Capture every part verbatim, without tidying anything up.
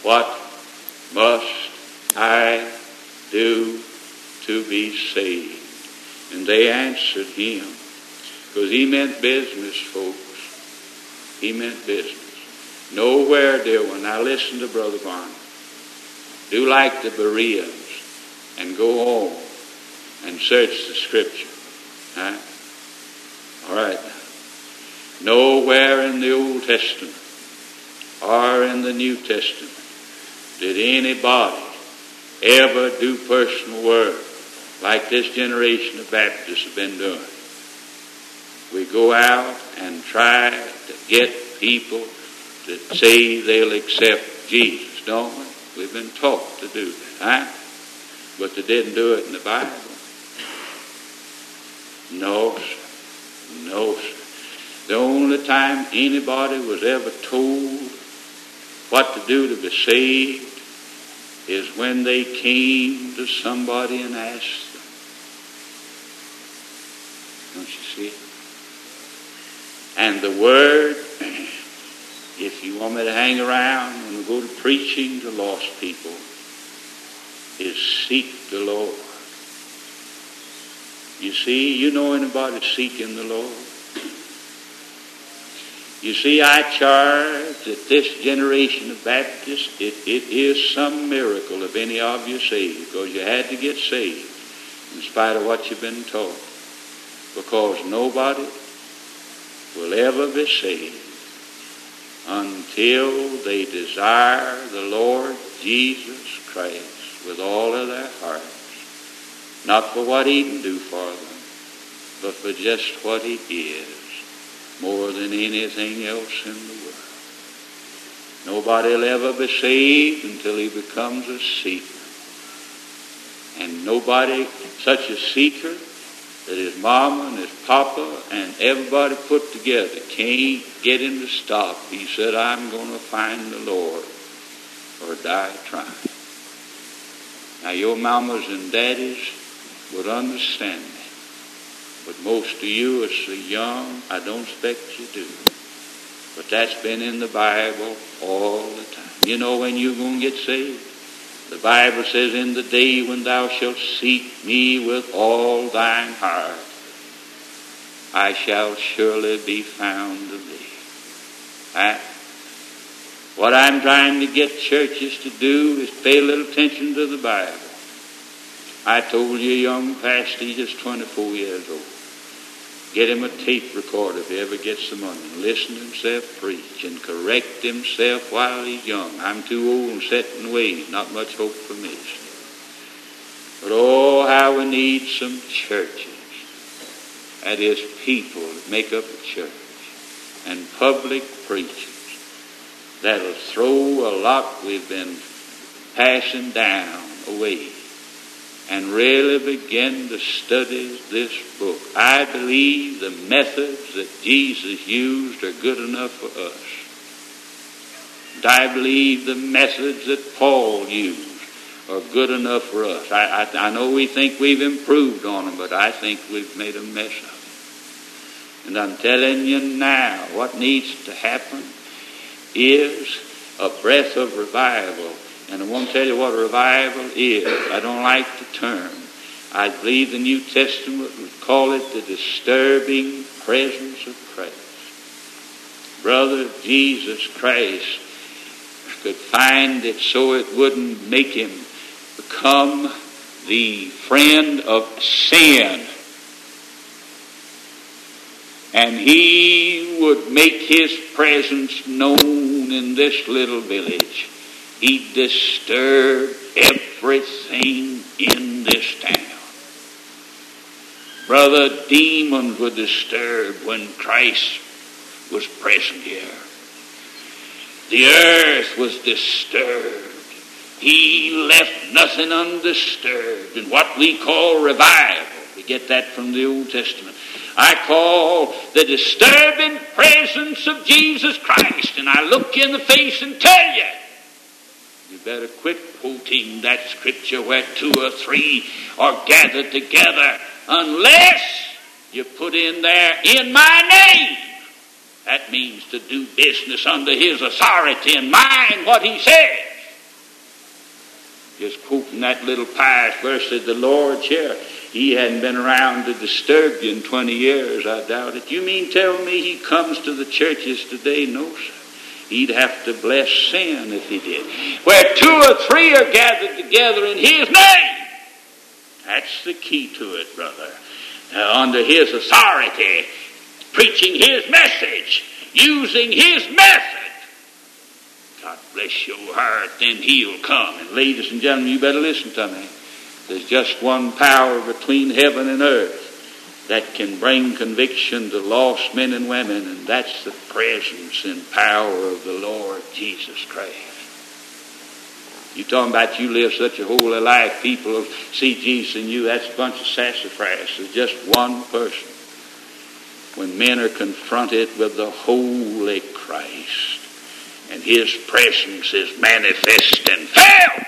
What must I do to be saved? And they answered him, because he meant business, folks. He meant business. Nowhere, dear one. Now listen to Brother Barnum. Do like the Bereans and go home and search the Scripture. Huh? All right. Nowhere in the Old Testament or in the New Testament did anybody ever do personal work like this generation of Baptists have been doing. We go out and try to get people to say they'll accept Jesus, don't we? We've been taught to do that, huh? But they didn't do it in the Bible. No, sir. No, sir. The only time anybody was ever told what to do to be saved is when they came to somebody and asked them. Don't you see? And the word, if you want me to hang around when we go to preaching to lost people, is seek the Lord. You see, you know anybody seeking the Lord? You see, I charge that this generation of Baptists, it, it is some miracle if any of you saved, because you had to get saved in spite of what you've been taught. Because nobody will ever be saved until they desire the Lord Jesus Christ with all of their hearts. Not for what he can do for them, but for just what he is, more than anything else in the world. Nobody will ever be saved until he becomes a seeker. And nobody, such a seeker, that his mama and his papa and everybody put together can't get him to stop. He said, I'm going to find the Lord or die trying. Now your mamas and daddies would understand that. But most of you are so young, I don't expect you do. But that's been in the Bible all the time. You know when you're going to get saved? The Bible says, in the day when thou shalt seek me with all thine heart, I shall surely be found of thee. Right? What I'm trying to get churches to do is pay a little attention to the Bible. I told you a young pastor, he's just twenty-four years old. Get him a tape recorder if he ever gets the money. Listen to himself preach and correct himself while he's young. I'm too old and set in ways. Not much hope for me. But oh, how we need some churches. That is, people that make up a church. And public preachers that'll throw a lot we've been passing down away and really begin to study this book. I believe the methods that Jesus used are good enough for us. And I believe the methods that Paul used are good enough for us. I, I, I know we think we've improved on them, but I think we've made a mess of it. And I'm telling you now, what needs to happen is a breath of revival. And I won't tell you what revival is. I don't like the term. I believe the New Testament would call it the disturbing presence of Christ. Brother, Jesus Christ could find it so it wouldn't make him become the friend of sin. And he would make his presence known in this little village. He disturbed everything in this town. Brother, demons were disturbed when Christ was present here. The earth was disturbed. He left nothing undisturbed. And what we call revival, we get that from the Old Testament, I call the disturbing presence of Jesus Christ. And I look you in the face and tell you, you better quit quoting that scripture where two or three are gathered together unless you put in there, in my name. That means to do business under his authority and mind what he says. Just quoting that little pious verse, said the Lord, here, he hadn't been around to disturb you in twenty years, I doubt it. You mean tell me he comes to the churches today? No, sir. He'd have to bless sin if he did. Where two or three are gathered together in his name. That's the key to it, brother. Uh, under his authority, preaching his message, using his method. God bless your heart, then he'll come. And ladies and gentlemen, you better listen to me. There's just one power between heaven and earth that can bring conviction to lost men and women, and that's the presence and power of the Lord Jesus Christ. You talking about you live such a holy life, people will see Jesus in you, that's a bunch of sassafras. There's just one person. When men are confronted with the holy Christ, and his presence is manifest and felt,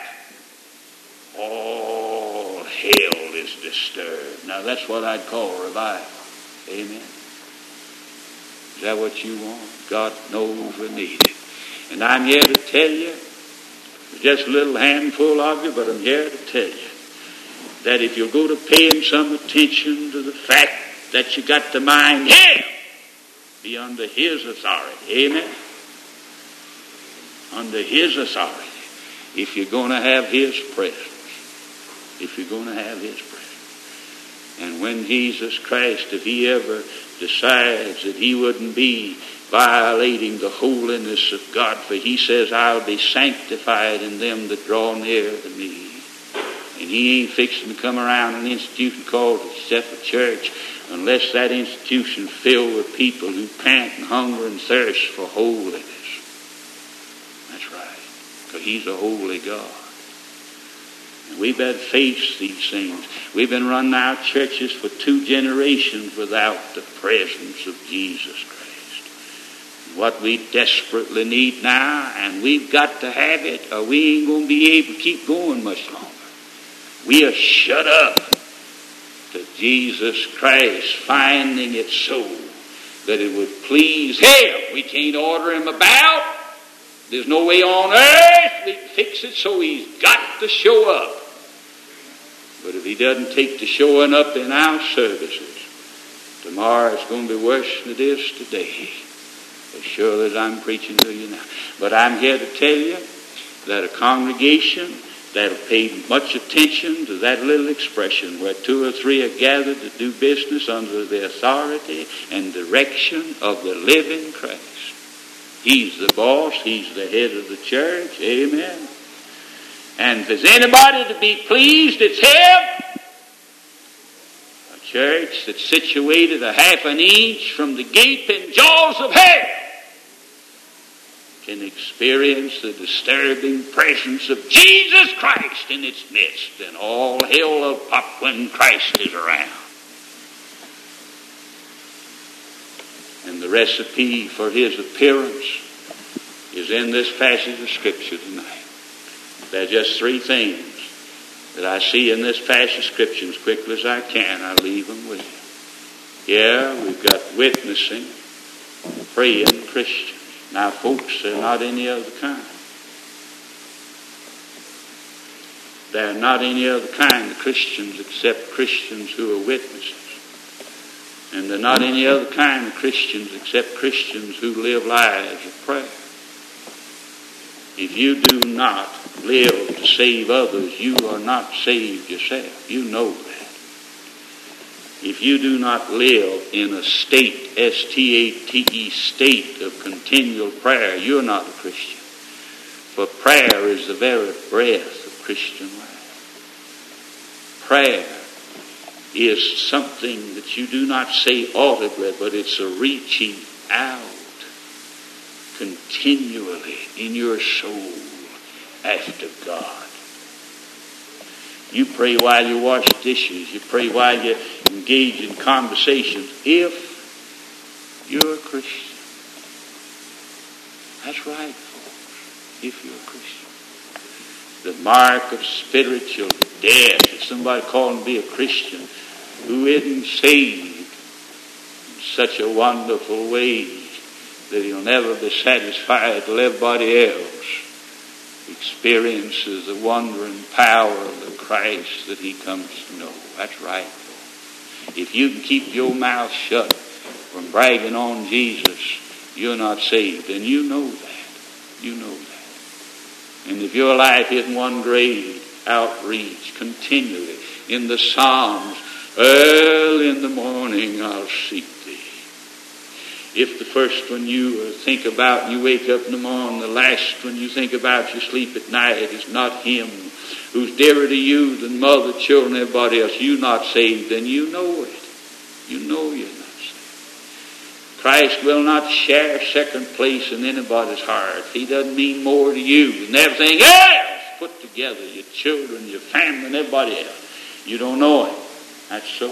all hell is disturbed. Now that's what I'd call revival. Amen. Is that what you want? God knows we need it. And I'm here to tell you, just a little handful of you, but I'm here to tell you that if you'll go to paying some attention to the fact that you got to mind him, be under his authority. Amen. Under his authority. If you're going to have his presence. If you're going to have his presence. And when Jesus Christ, if he ever decides that he wouldn't be violating the holiness of God, for he says, I'll be sanctified in them that draw near to me. And he ain't fixing to come around an institution called itself a church unless that institution filled with people who pant and hunger and thirst for holiness. That's right. Because he's a holy God. And we better face these things. We've been running our churches for two generations without the presence of Jesus Christ. What we desperately need now, and we've got to have it, or we ain't going to be able to keep going much longer. We are shut up to Jesus Christ, finding it so that it would please him. We can't order him about. There's no way on earth we can fix it, so he's got to show up. But if he doesn't take the showing up in our services, tomorrow it's going to be worse than it is today. As sure as I'm preaching to you now. But I'm here to tell you that a congregation that'll pay much attention to that little expression where two or three are gathered to do business under the authority and direction of the living Christ. He's the boss. He's the head of the church. Amen. And if there's anybody to be pleased, it's him. A church that's situated a half an inch from the gaping jaws of hell can experience the disturbing presence of Jesus Christ in its midst, and all hell will pop when Christ is around. And the recipe for his appearance is in this passage of Scripture tonight. There are just three things that I see in this passage of Scripture. As quickly as I can, I leave them with you. Yeah, we've got witnessing, praying Christians. Now, folks, they're not any other kind. They're not any other kind of Christians except Christians who are witnesses. And they're not any other kind of Christians except Christians who live lives of prayer. If you do not live to save others, you are not saved yourself. You know that. If you do not live in a state, S T A T E, state of continual prayer, you're not a Christian. For prayer is the very breath of Christian life. Prayer is something that you do not say audibly, but it's a reaching out continually in your soul after God. You pray while you wash dishes. You pray while you engage in conversations. If you're a Christian. That's right, folks. If you're a Christian. The mark of spiritual death. If somebody calling to be a Christian who isn't saved in such a wonderful way that he'll never be satisfied till everybody else experiences the wondering power of the Christ that he comes to know. That's right. If you can keep your mouth shut from bragging on Jesus, you're not saved. And you know that. You know that. And if your life isn't one great outreach continually in the Psalms, early in the morning I'll seek thee. If the first one you think about and you wake up in the morning, the last one you think about you sleep at night is not him who's dearer to you than mother, children, everybody else, you're not saved, and you know it. You know you're not saved. Christ will not share second place in anybody's heart. He doesn't mean more to you than everything else put together, your children, your family, and everybody else. You don't know him. That's so.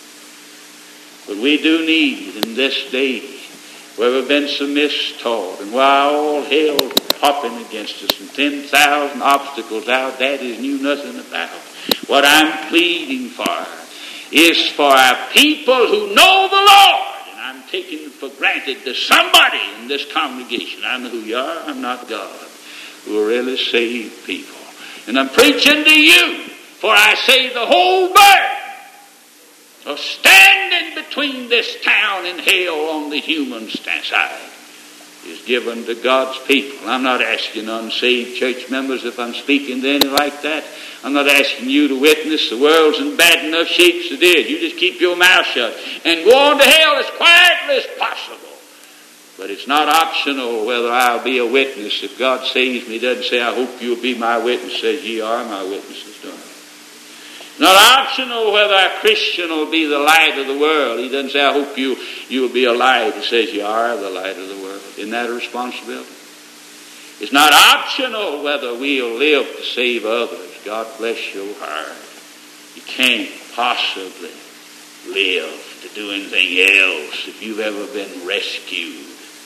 But we do need in this day, where we've been so mistaught, and while all hell's popping against us, and ten thousand obstacles out that is knew nothing about. What I'm pleading for is for our people who know the Lord, and I'm taking it for granted there's somebody in this congregation, I know who you are, I'm not God, who are really saved people. And I'm preaching to you, for I say the whole burden. So standing between this town and hell on the human side is given to God's people. I'm not asking unsaved church members if I'm speaking to any like that. I'm not asking you to witness. The world's in bad enough shape as it is. You just keep your mouth shut and go on to hell as quietly as possible. But it's not optional whether I'll be a witness. If God saves me, he doesn't say, I hope you'll be my witness. Says, ye are my witnesses. Done. Not optional whether a Christian will be the light of the world. He doesn't say, I hope you, you'll be a light. He says, you are the light of the world. Isn't that a responsibility? It's not optional whether we'll live to save others. God bless your heart. You can't possibly live to do anything else if you've ever been rescued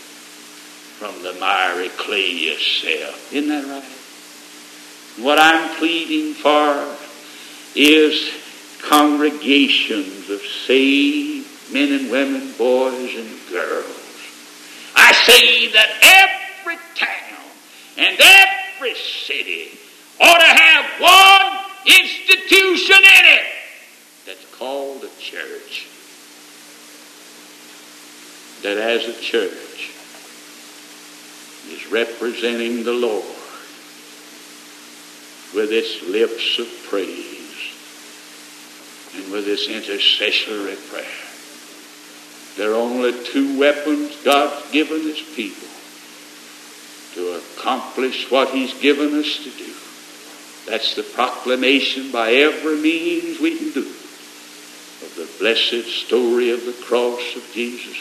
from the miry clay yourself. Isn't that right? What I'm pleading for is congregations of saved men and women, boys and girls. I say that every town and every city ought to have one institution in it that's called a church. That as a church is representing the Lord with its lips of praise and with its intercessory prayer. There are only two weapons God's given his people to accomplish what he's given us to do. That's the proclamation by every means we can do of the blessed story of the cross of Jesus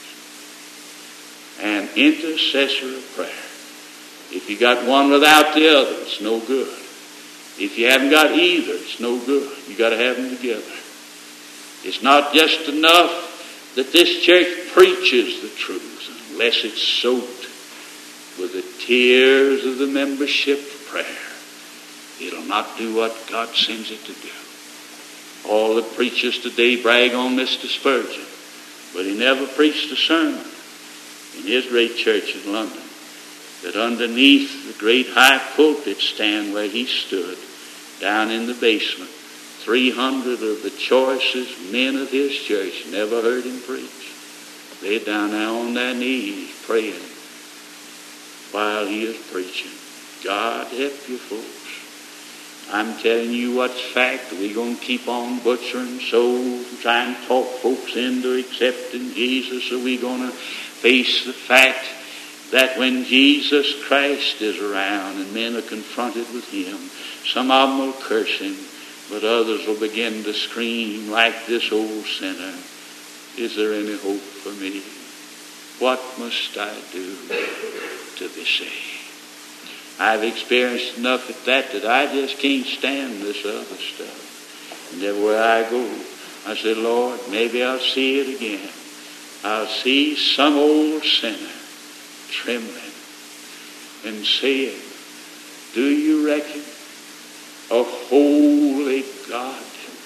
Christ. And intercessory prayer. If you got one without the other, it's no good. If you haven't got either, it's no good. You got to have them together. It's not just enough that this church preaches the truth, unless it's soaked with the tears of the membership prayer. It'll not do what God sends it to do. All the preachers today brag on Mister Spurgeon, but he never preached a sermon in his great church in London that underneath the great high pulpit stand where he stood, down in the basement, three hundred of the choicest men of his church never heard him preach. They're down there on their knees praying while he is preaching. God help you folks. I'm telling you what's fact. We're going to keep on butchering souls and trying to talk folks into accepting Jesus. So we're going to face the fact that when Jesus Christ is around and men are confronted with him, some of them will curse him, but others will begin to scream like this old sinner, is there any hope for me? What must I do to be saved? I've experienced enough at that that I just can't stand this other stuff. And everywhere I go, I say, Lord, maybe I'll see it again. I'll see some old sinner trembling and saying, do you reckon a holy God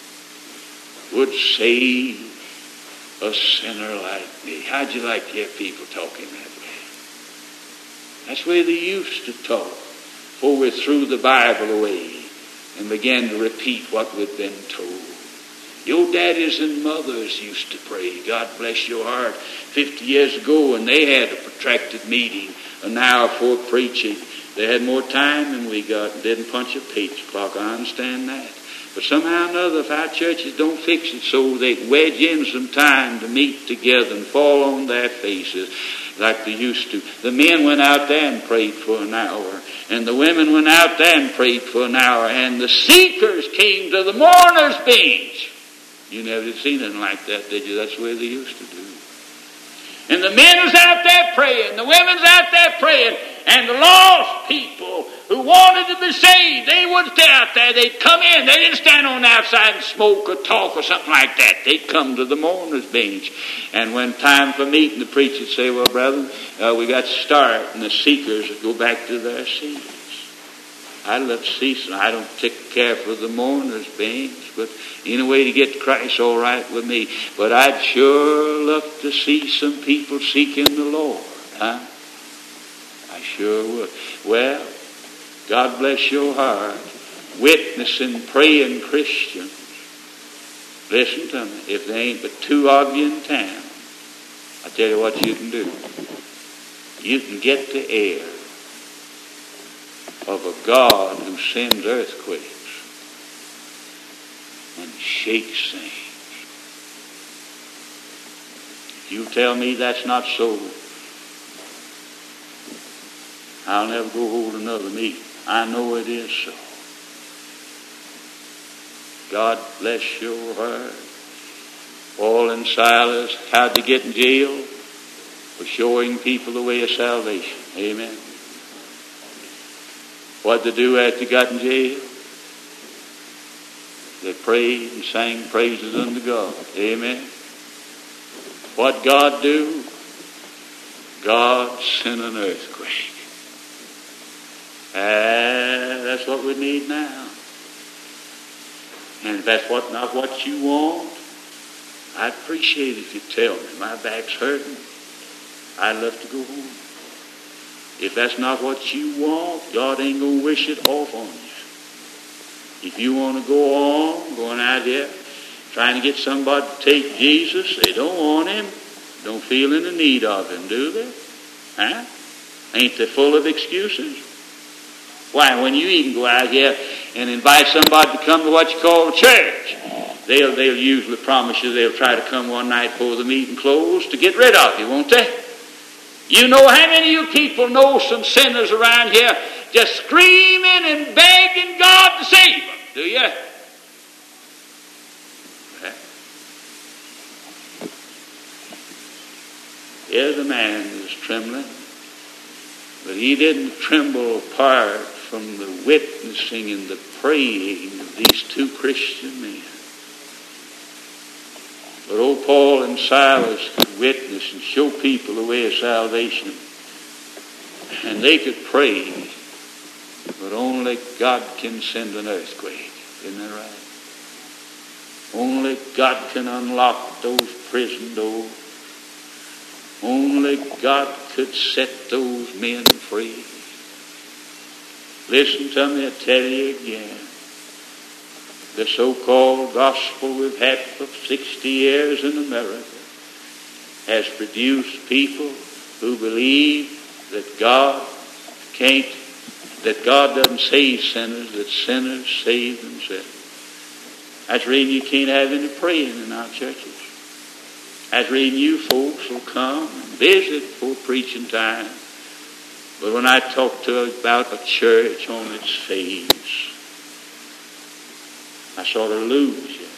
would save a sinner like me? How'd you like to hear people talking that way? That's the way they used to talk before we threw the Bible away and began to repeat what we'd been told. Your daddies and mothers used to pray, God bless your heart, fifty years ago, and they had a protracted meeting, an hour before preaching. They had more time than we got and didn't punch a page clock. I understand that. But somehow or another, if our churches don't fix it so they wedge in some time to meet together and fall on their faces like they used to. The men went out there and prayed for an hour. And the women went out there and prayed for an hour. And the seekers came to the mourner's bench. You never seen anything like that, did you? That's the way they used to do. And the men was out there praying. The women's out there praying. And the lost people who wanted to be saved, they wouldn't stay out there. They'd come in. They didn't stand on the outside and smoke or talk or something like that. They'd come to the mourner's bench. And when time for meeting, the preacher would say, well, brethren, uh, we got to start. And the seekers would go back to their seats. I'd love to see some. I don't take care for the mourner's bench, but any way to get to Christ, all right with me. But I'd sure love to see some people seeking the Lord, huh? I sure would. Well, God bless your heart. Witnessing, praying Christians. Listen to me. If there ain't but two of you in town, I tell you what you can do. You can get the air of a God who sends earthquakes and shakes things. If you tell me that's not so, I'll never go hold another meeting. I know it is so. God bless your heart. Paul and Silas, how'd they get in jail? For showing people the way of salvation. Amen. What'd they do after they got in jail? They prayed and sang praises unto God. Amen. What'd God do? God sent an earthquake. Ah, that's what we need now. And if that's what, not what you want, I'd appreciate it if you tell me. My back's hurting. I'd love to go home. If that's not what you want, God ain't going to wish it off on you. If you want to go on, going out there, trying to get somebody to take Jesus, they don't want him, don't feel in the need of him, do they? Huh? Ain't they full of excuses? Why, when you even go out here and invite somebody to come to what you call a church, they'll, they'll usually promise you they'll try to come one night before the meeting closed to get rid of you, won't they? You know how many of you people know some sinners around here just screaming and begging God to save them, do you? Well, here's a man who's trembling, but he didn't tremble apart from the witnessing and the praying of these two Christian men. But old Paul and Silas could witness and show people the way of salvation. And they could pray, but only God can send an earthquake. Isn't that right? Only God can unlock those prison doors. Only God could set those men free. Listen to me, I tell you again. The so-called gospel we've had for sixty years in America has produced people who believe that God can't, that God doesn't save sinners, that sinners save themselves. That's the reason you can't have any praying in our churches. That's the reason you folks will come and visit for preaching time. But when I talk to you about a church on its face, I sort of lose you.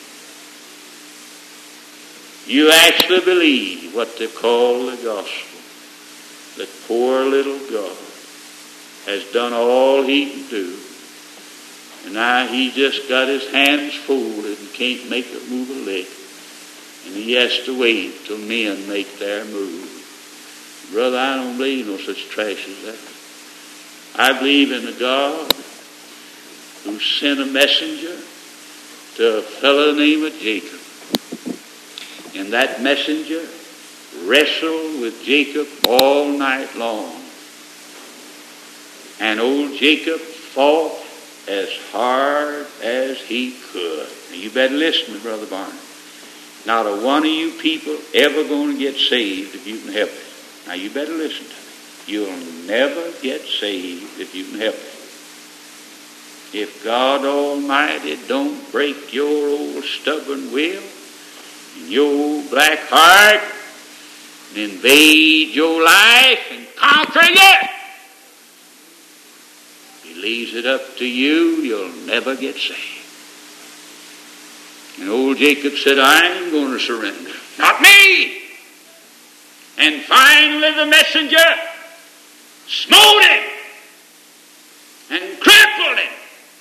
You actually believe what they call the gospel. That poor little God has done all he can do. And now he just got his hands folded and can't make it move a lick. And he has to wait till men make their move. Brother, I don't believe no such trash as that. I believe in a God who sent a messenger to a fellow named Jacob. And that messenger wrestled with Jacob all night long. And old Jacob fought as hard as he could. Now you better listen to Brother Barnum. Not a one of you people ever going to get saved if you can help it. Now you better listen to me. You'll never get saved if you can help it. If God Almighty don't break your old stubborn will and your old black heart and invade your life and conquer you, He leaves it up to you, you'll never get saved. And old Jacob said, I ain't going to surrender. Not me! And finally the messenger smote him and crippled him.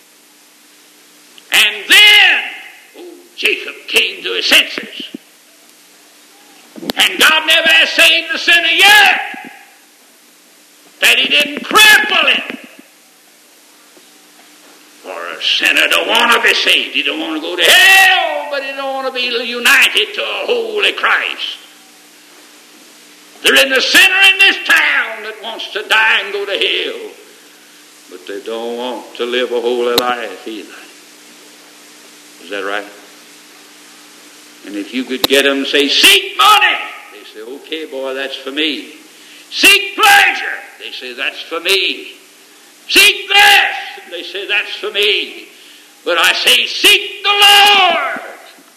And then old Jacob came to his senses. And God never has saved the sinner yet that He didn't cripple him. For a sinner don't want to be saved. He don't want to go to hell, but he don't want to be united to a holy Christ. There isn't a sinner in this town that wants to die and go to hell, but they don't want to live a holy life either. Is that right? And if you could get them to say, seek money, they say, okay, boy, that's for me. Seek pleasure, they say, that's for me. Seek this, they say, that's for me. But I say, seek the Lord.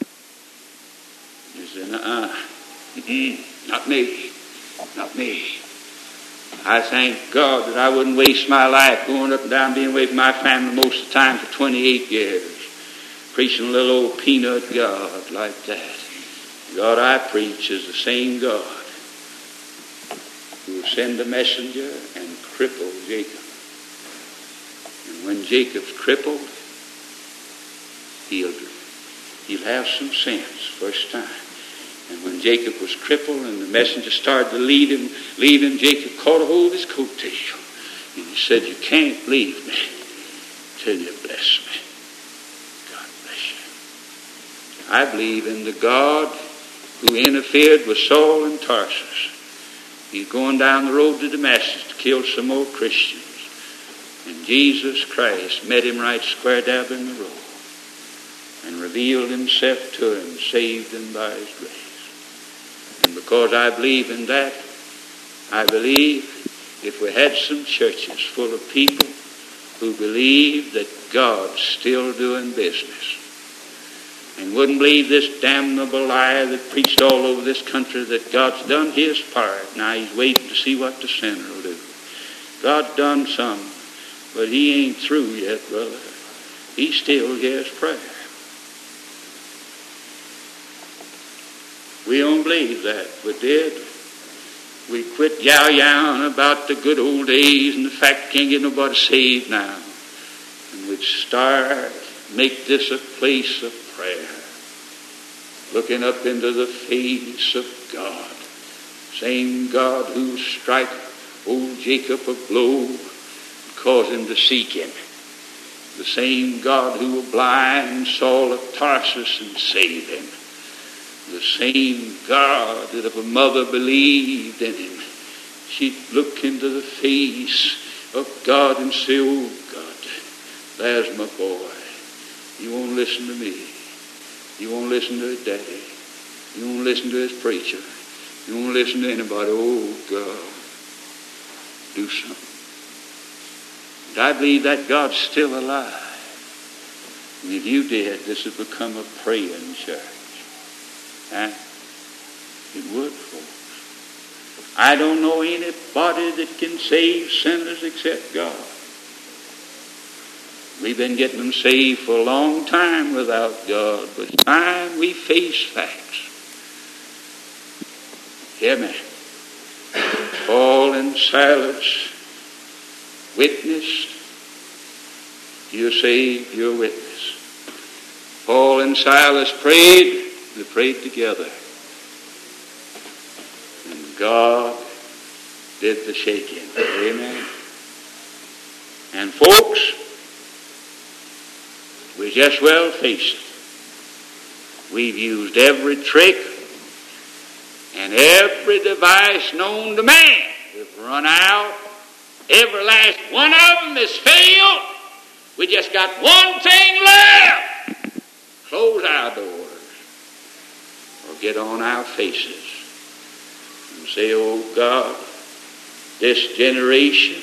You say, uh-uh, mm-mm, not me, not me. I thank God that I wouldn't waste my life going up and down, being away from my family most of the time for twenty-eight years. Preaching a little old peanut God like that. God I preach is the same God who will send a messenger and cripple Jacob. And when Jacob's crippled, he'll, he'll have some sense first time. And when Jacob was crippled and the messenger started to lead him, lead him, Jacob caught a hold of his coattail. And he said, you can't leave me till you bless me. I believe in the God who interfered with Saul and Tarsus. He's going down the road to Damascus to kill some more Christians. And Jesus Christ met him right square dab in the road and revealed himself to him, saved him by his grace. And because I believe in that, I believe if we had some churches full of people who believe that God's still doing business, and wouldn't believe this damnable lie that preached all over this country that God's done His part. Now He's waiting to see what the sinner will do. God's done some, but He ain't through yet, brother. He still hears prayer. We don't believe that. We did. We quit yow-yowing about the good old days and the fact can't get nobody saved now. And we'd start, make this a place of prayer, looking up into the face of God, same God who struck old Jacob a blow and caused him to seek him, the same God who will blind Saul of Tarsus and save him, the same God that if a mother believed in him, she'd look into the face of God and say, oh God, there's my boy. You won't listen to me. You won't listen to his daddy. You won't listen to his preacher. You won't listen to anybody. Oh, God, do something. And I believe that God's still alive. And if you did, this would become a praying church. Huh? It would, folks. I don't know anybody that can save sinners except God. We've been getting them saved for a long time without God, but it's time we face facts. Hear me. Paul and Silas witnessed. You're saved, you're witness. Paul and Silas prayed. They prayed together. And God did the shaking. Amen. And folks, we just well face it. We've used every trick and every device known to man. We've run out. Every last one of them has failed. We just got one thing left. Close our doors or get on our faces and say, oh God, this generation,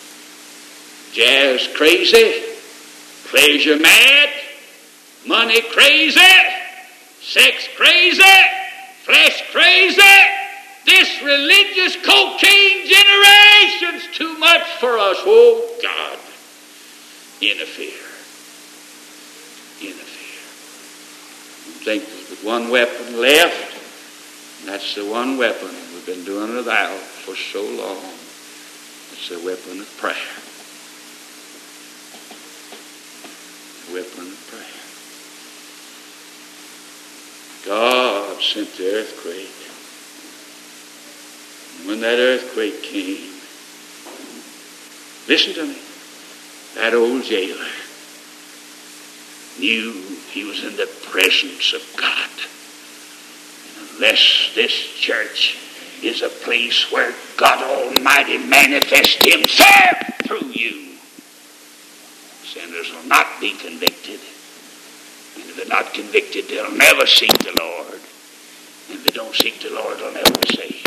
jazz crazy, pleasure mad, money crazy, sex crazy, flesh crazy. This religious cocaine generation's too much for us. Oh God, interfere. Interfere. I think there's one weapon left, and that's the one weapon we've been doing without for so long. It's the weapon of prayer. Weapon of prayer. God sent the earthquake. And when that earthquake came, listen to me, that old jailer knew he was in the presence of God. And unless this church is a place where God Almighty manifests himself through you, sinners will not be convicted. And if they're not convicted, they'll never seek the Lord. And if they don't seek the Lord, they'll never be saved.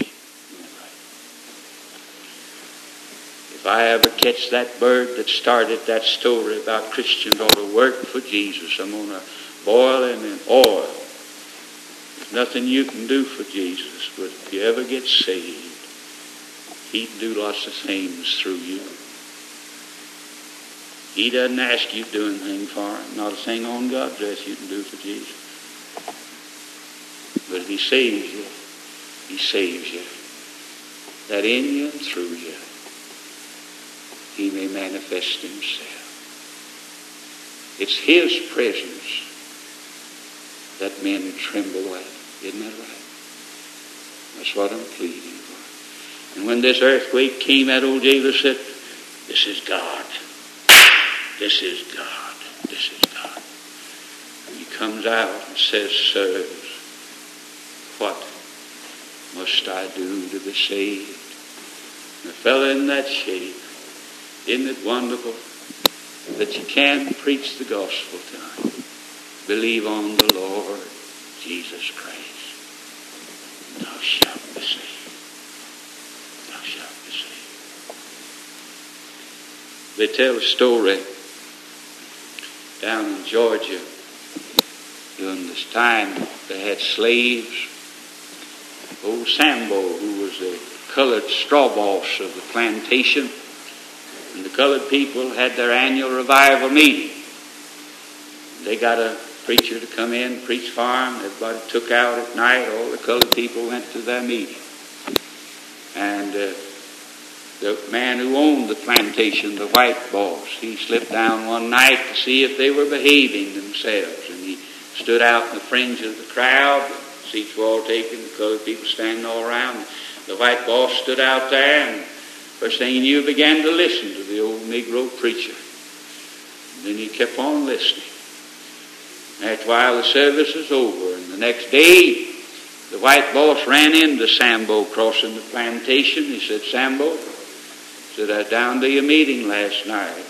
If I ever catch that bird that started that story about Christians ought to work for Jesus, I'm going to boil him in oil. There's nothing you can do for Jesus, but if you ever get saved, he can do lots of things through you. He doesn't ask you to do anything for him. Not a thing on God's earth you can do for Jesus. But if he saves you, he saves you. That in you and through you, he may manifest himself. It's his presence that men tremble at. Isn't that right? That's what I'm pleading for. And when this earthquake came, that old jailer said, this is God. This is God. This is God. And he comes out and says, sirs, what must I do to be saved? And the fellow in that shape, isn't it wonderful that you can preach the gospel to him? Believe on the Lord Jesus Christ. Thou shalt be saved. Thou shalt be saved. They tell a story down in Georgia during this time. They had slaves. Old Sambo, who was the colored straw boss of the plantation, and the colored people had their annual revival meeting. They got a preacher to come in, preach for them. Everybody took out at night. All the colored people went to their meeting. And uh, the man who owned the plantation, the white boss, he slipped down one night to see if they were behaving themselves. And he stood out in the fringe of the crowd. The seats were all taken, the colored people standing all around. The white boss stood out there, and first thing he knew, began to listen to the old Negro preacher. And then he kept on listening. After a while, the service was over, and the next day, the white boss ran into Sambo crossing the plantation. He said, Sambo, said, I was down to your meeting last night.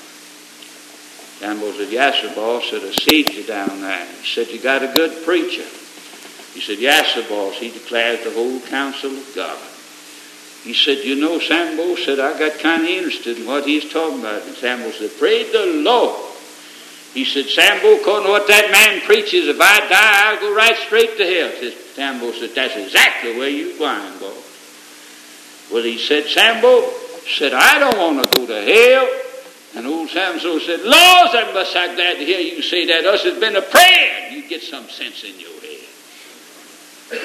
Sambo said, yes, sir, boss. Said, I see you down there. He said, you got a good preacher. He said, yes, sir, boss. He declares the whole counsel of God. He said, you know, Sambo, said, I got kind of interested in what he's talking about. And Sambo said, praise the Lord. He said, Sambo, according to what that man preaches, if I die, I'll go right straight to hell. Said, Sambo said, that's exactly where you're going, boy. Well, he said, Sambo, said, I don't want to go to hell. And old Sambo said, Lord, I'm so glad to hear you say that. Us has been a prayer. You get some sense in your head.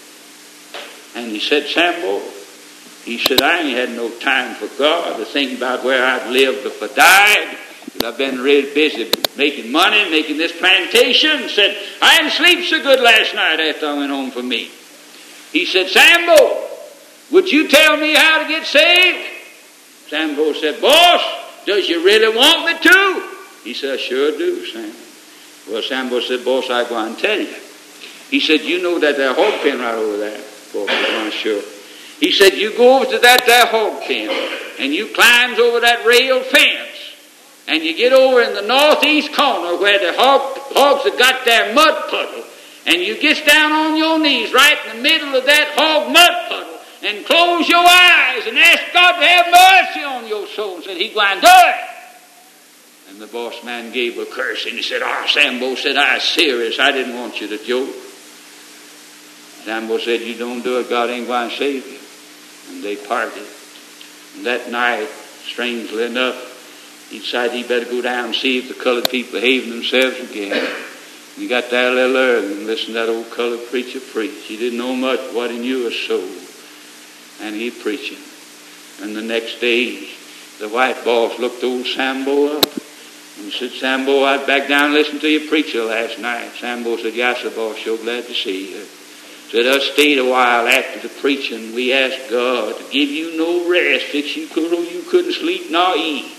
And he said, Sambo, he said, I ain't had no time for God to think about where I'd lived if I died. But I've been really busy making money, making this plantation. Said, I didn't sleep so good last night after I went home for me. He said, Sambo, would you tell me how to get saved? Sambo said, boss, does you really want me to? He said, I sure do, Sam. Well, Sambo said, boss, I'm going to tell you. He said, you know that there hog pen right over there? Boss, I'm sure. He said, you go over to that there hog pen, and you climbs over that rail fence, and you get over in the northeast corner where the hog, hogs have got their mud puddle, and you get down on your knees right in the middle of that hog mud puddle and close your eyes and ask God to have mercy on your soul, and said, He going to do it. And the boss man gave a curse, and he said, "Ah, oh, Sambo," said, "I was serious. I didn't want you to joke." Sambo said, "You don't do it, God ain't going to save you." And they parted. And that night, strangely enough, he decided he better go down and see if the colored people behaving themselves again. And he got there a little early and listened to that old colored preacher preach. He didn't know much, what he knew was soul. And he preaching. And the next day, the white boss looked old Sambo up and said, "Sambo, I back down and listened to your preacher last night." Sambo said, "Yes, sir, boss, sure glad to see you." Said, "Us stayed a while after the preaching. We asked God to give you no rest, fix you could, you couldn't sleep nor eat,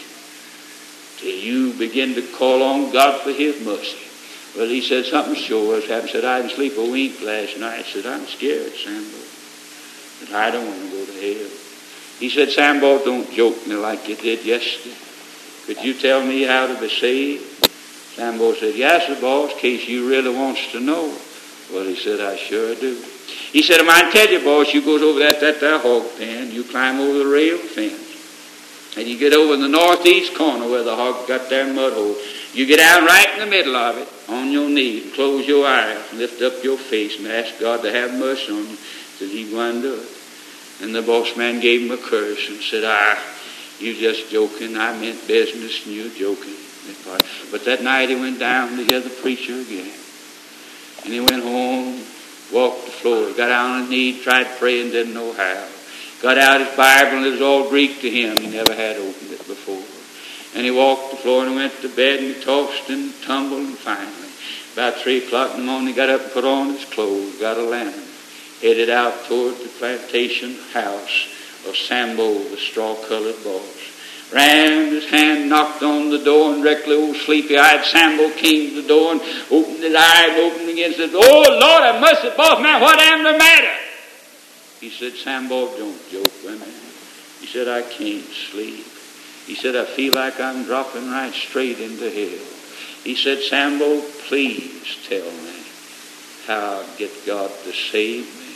till you begin to call on God for His mercy." Well, he said, "Something sure has happened." Said, "I didn't sleep a wink last night." Said, "I'm scared, Sambo. Said, I don't want to go to hell." He said, "Sambo, don't joke me like you did yesterday. Could you tell me how to be saved?" Sambo said, "Yes, sir, boss, in case you really wants to know." Well, he said, "I sure do." He said, "I might tell you, boss, you goes over that, that there hog pen, you climb over the rail fence, and you get over in the northeast corner where the hog got their mud hole. You get down right in the middle of it, on your knees, close your eyes, lift up your face, and ask God to have mercy on you, till He going to do it." And the boss man gave him a curse and said, "Ah, you just joking. I meant business, and you joking." But that night he went down to hear the preacher again. And he went home, walked the floor, got down on his knees, tried praying, didn't know how. Got out his Bible, and it was all Greek to him. He never had opened it before. And he walked the floor and went to bed, and he tossed and tumbled, and finally, about three o'clock in the morning, he got up and put on his clothes, got a lantern, headed out toward the plantation house of Sambo, the straw-colored boss. Ran his hand, knocked on the door, and directly old sleepy-eyed Sambo came to the door and opened his eyes, opened again, and said, "Oh, Lord, I must have, boss man, what am the matter?" He said, "Sambo, don't joke with me." He said, "I can't sleep." He said, "I feel like I'm dropping right straight into hell." He said, "Sambo, please tell me how I'll get God to save me."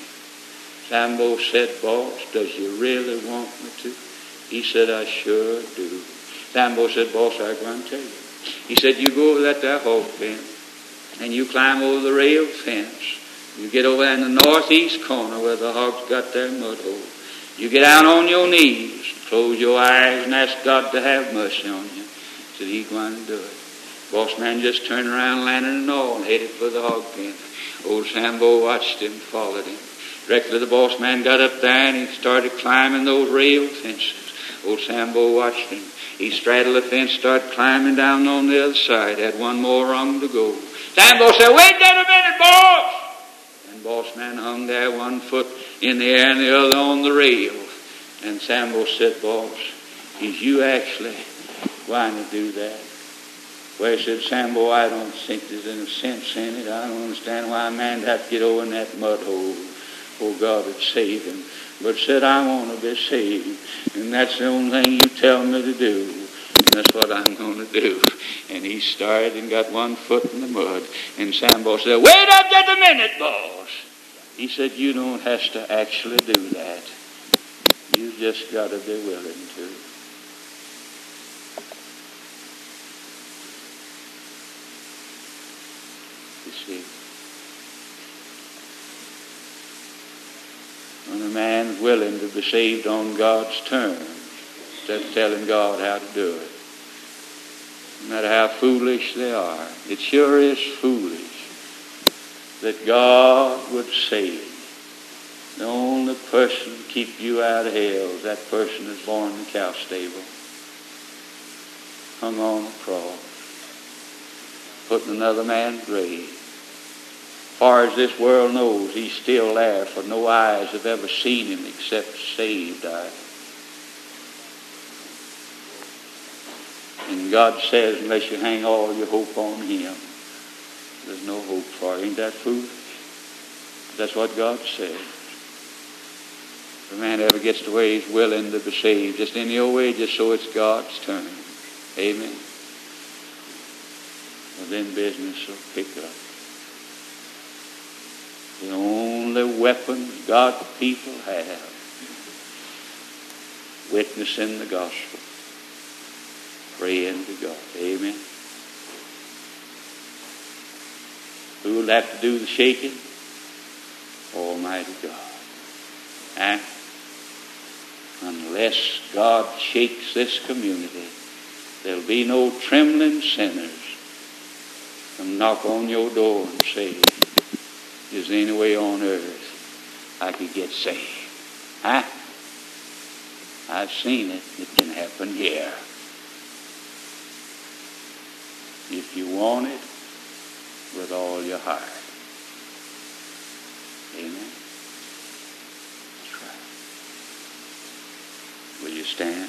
Sambo said, "Boss, does you really want me to?" He said, "I sure do." Sambo said, "Boss, I'm going to tell you." He said, "You go over that there hog pen, and you climb over the rail fence. You get over in the northeast corner where the hogs got their mud hole. You get down on your knees, close your eyes, and ask God to have mercy on you." He said, "He's going to do it." Boss man just turned around, lantern and all, and headed for the hog pen. Old Sambo watched him, followed him. Directly the boss man got up there, and he started climbing those rail fences. Old Sambo watched him. He straddled the fence, started climbing down on the other side. Had one more rung to go. Sambo said, "Wait there a minute, boss." And boss man hung there, one foot in the air and the other on the rail. And Sambo said, "Boss, is you actually going to do that?" Well, he said, "Sambo, I don't think there's any sense in it. I don't understand why a man would have to get over in that mud hole. Oh, God would save him. But said, I want to be saved. And that's the only thing you tell me to do. And that's what I'm going to do." And he started and got one foot in the mud. And Sambo said, "Wait up just a minute, boss." He said, "You don't have to actually do that. You just got to be willing to." You see, when a man's willing to be saved on God's terms, instead of telling God how to do it, no matter how foolish they are, it sure is foolish that God would save. The only person to keep you out of hell is that person that's born in the cow stable, hung on the cross, put in another man's grave. As far as this world knows, he's still there, for no eyes have ever seen him except saved eyes. And God says, unless you hang all your hope on him, there's no hope for you. Ain't that foolish? That's what God says. If a man ever gets to where he's willing to be saved, just any old way, just so it's God's turn. Amen. well, then business will pick up. The only weapons God's people have, witnessing the gospel, praying to God. Amen. Who will have to do the shaking? Almighty God. And unless God shakes this community, there'll be no trembling sinners come knock on your door and say, is there any way on earth I could get saved? Huh? I've seen it. It can happen here. If you want it with all your heart. Amen. That's right. Will you stand?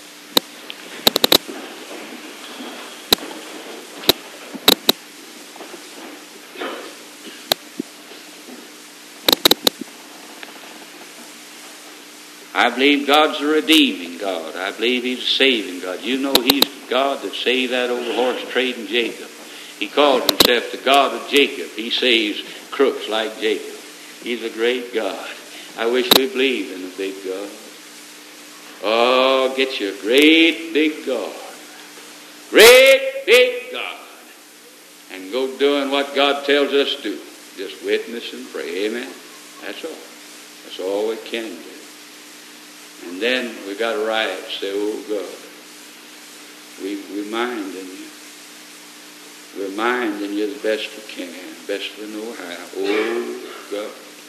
I believe God's a redeeming God. I believe He's a saving God. You know He's the God that saved that old horse trading Jacob. He called Himself the God of Jacob. He saves crooks like Jacob. He's a great God. I wish we believed in a big God. Oh, get you a great big God. Great big God. And go doing what God tells us to do. Just witness and pray. Amen. That's all. That's all we can do. And then we got a right to say, oh God, we, we're minding you. We're minding you the best we can, best we know how. Oh God.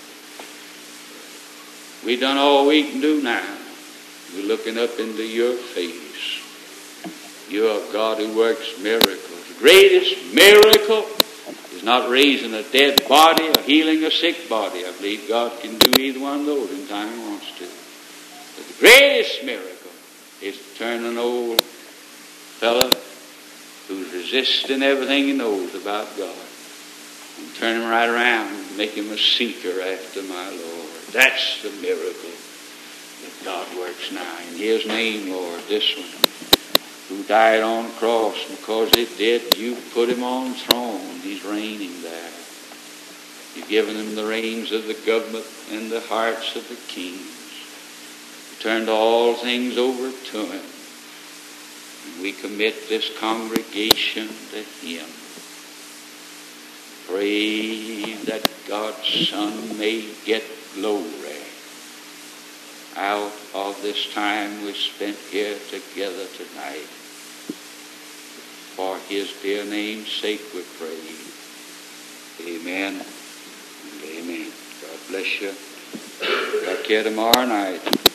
We done all we can do now. We're looking up into your face. You're a God who works miracles. The greatest miracle is not raising a dead body or healing a sick body. I believe God can do either one of those in time He wants to. But the greatest miracle is to turn an old fella who's resisting everything he knows about God and turn him right around and make him a seeker after my Lord. That's the miracle that God works now. In His name, Lord, this one who died on the cross, because it did, you put Him on the throne. He's reigning there. You've given Him the reins of the government and the hearts of the kings. Turned all things over to Him. And we commit this congregation to Him. Pray that God's Son may get glory out of this time we spent here together tonight. For His dear name's sake we pray. Amen and amen. God bless you. Back here tomorrow night.